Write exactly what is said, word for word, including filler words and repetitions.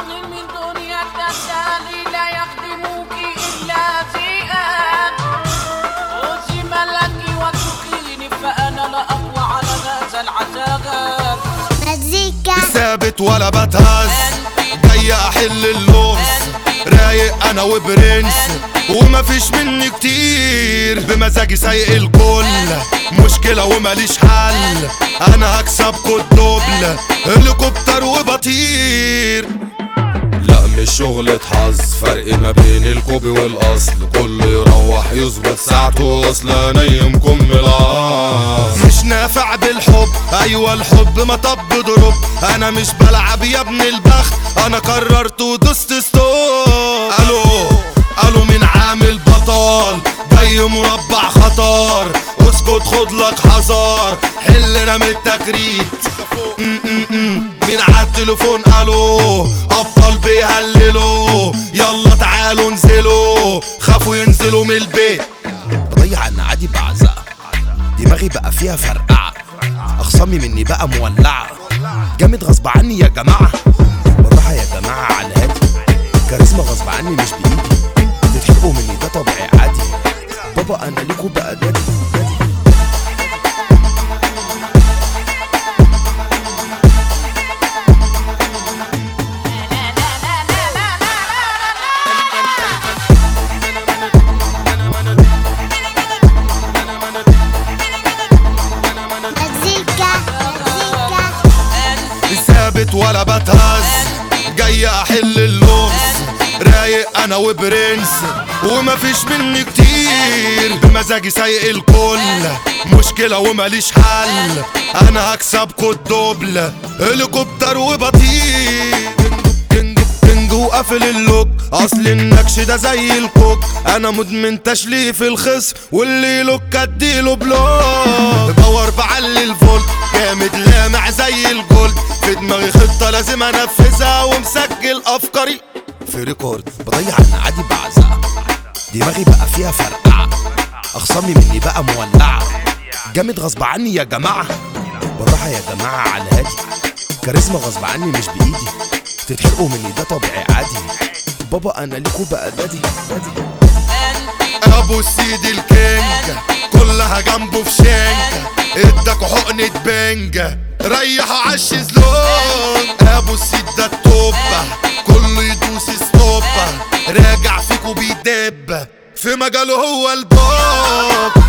عظيم من دنيا الدجال لا يخدموك إلا ذئاب. خذي ملكي واتركيني فأنا لا أقوى على هذا العذاب. مزيكا ثابت ولا بتهز، جاي احل اللغز، رايق انا وبرنس ومفيش مني كتير، بمزاجي سايق الكل، مشكلة وماليش حل، انا هكسبكوا الدبل، هليكوبتر وبطير. لا مش شغلة حظ، فرق ما بين الكوبي والاصل، كل يروح يظبط ساعته، اصل نايمكم العصر. مش نافع بالحب، ايوه الحب مطب ضرب، انا مش بلعب يا ابن البخت، انا قررت ودوست ستوب. الو الو مين عامل بطال، جاي مربع خطر، اسكت خدلك حذر، حلنا من التكريت. مين عالتليفون الو، ابطال بيهللوا، يلا تعالوا انزلوا، خافوا ينزلوا من البيت. بضيع ان عادي بعزقة، دماغي بقى فيها فرقعة، اخصامي مني بقى مولعة، جامد غصب عني يا جماعة، بالراحة يا جماعة على الهادي، كاريزما غصب عني مش بايدي، تضحكوا مني ده طبيعي عادي، بابا انا ليكوا بقى دادي. ثابت ولا بتهز، جاي احل اللغز، رايق انا وبرنس ومفيش مني كتير، بمزاجي سايق الكل، مشكلة وماليش حل، انا هكسبكوا الدبل، هليكوبتر وبطير. كينج وقافل اللوك، اصل النكش ده زي الكوك، انا مدمن تشليف الخصم، واللي يلوك اديله بلوك، باور بعلي الفولت، جامد لامع زي الجولد، في دماغي خطة لازم انفذها، ومسجل افكاري في ريكورد. بضيع انا عادي بعزقة، دماغي بقى فيها فرقعة، اخصامي مني بقى مولعة، جامد غصب عني يا جماعة، بالراحة يا جماعة على الهادي، كاريزما غصب عني مش بايدي، تضحكوا مني ده طبيعي عادي، بابا انا ليكوا بقى دادي دادي. ابو السيد الكينج كلها جنبه في شنكة، اداكوا حقنة بنجة، ريحوا عالشيزلون. ابو السيد ده التوبة، كله يدوس ستوبة، راجع فيكوا بيدب، في مجاله هو البوب.